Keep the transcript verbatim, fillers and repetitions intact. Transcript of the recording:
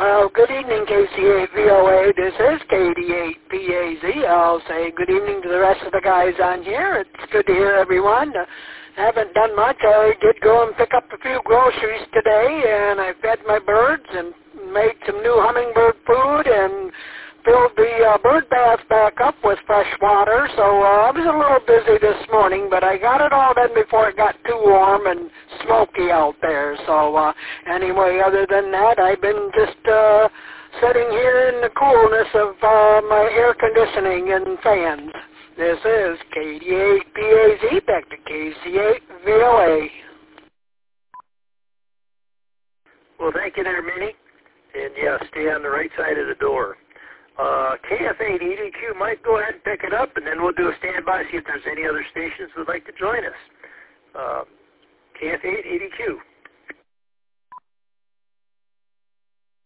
Well, good evening, K C eight V O A. This is K D eight P A Z. I'll say good evening to the rest of the guys on here. It's good to hear everyone. Uh, haven't done much. I did go and pick up a few groceries today, and I fed my birds and made some new hummingbird food and filled the uh, bird bath back up with fresh water. So uh, I was a little busy this morning, but I got it all done before it got too warm and smoky out there. So uh, anyway, other than that, I've been just uh, sitting here in the coolness of uh, my air conditioning and fans. This is K D eight P A Z, back to K C eight V O A. Well, thank you there, Minnie. And yeah, stay on the right side of the door. Uh, K F eight E D Q might go ahead and pick it up, and then we'll do a standby, see if there's any other stations that would like to join us. Uh, K F eight E D Q.